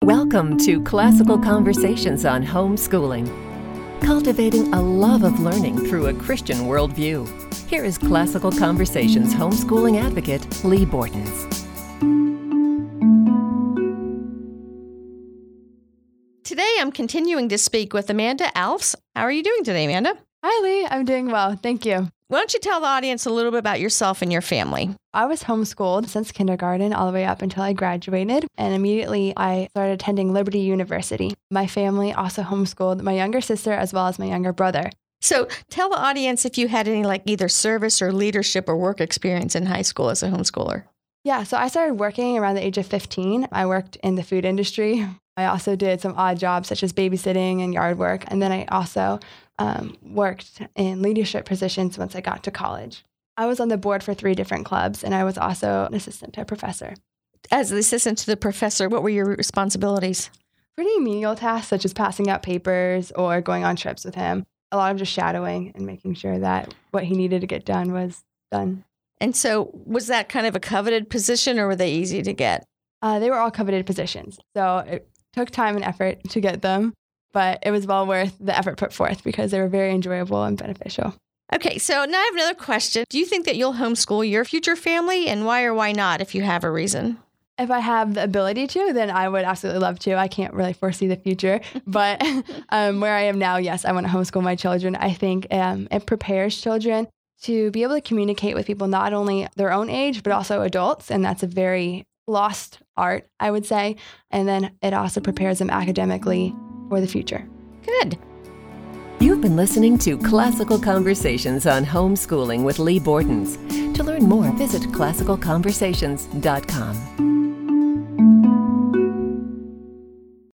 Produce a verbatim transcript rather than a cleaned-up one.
Welcome to Classical Conversations on Homeschooling, cultivating a love of learning through a Christian worldview. Here is Classical Conversations homeschooling advocate, Lee Bortons. Today, I'm continuing to speak with Amanda Alfs. How are you doing today, Amanda? Hi, Lee. I'm doing well. Thank you. Why don't you tell the audience a little bit about yourself and your family? I was homeschooled since kindergarten all the way up until I graduated, and immediately I started attending Liberty University. My family also homeschooled my younger sister as well as my younger brother. So tell the audience if you had any like either service or leadership or work experience in high school as a homeschooler. Yeah, so I started working around the age of fifteen. I worked in the food industry. I also did some odd jobs such as babysitting and yard work. And then I also um, worked in leadership positions once I got to college. I was on the board for three different clubs, and I was also an assistant to a professor. As the assistant to the professor, what were your responsibilities? Pretty menial tasks such as passing out papers or going on trips with him. A lot of just shadowing and making sure that what he needed to get done was done. And so was that kind of a coveted position, or were they easy to get? Uh, they were all coveted positions. So it took time and effort to get them, but it was well worth the effort put forth because they were very enjoyable and beneficial. Okay, so now I have another question. Do you think that you'll homeschool your future family, and why or why not, if you have a reason? If I have the ability to, then I would absolutely love to. I can't really foresee the future, but um, where I am now, yes, I want to homeschool my children. I think um, it prepares children to be able to communicate with people not only their own age, but also adults, and that's a very lost art, I would say. And then it also prepares them academically for the future. Good. You've been listening to Classical Conversations on Homeschooling with Lee Bortons. To learn more, visit classical conversations dot com.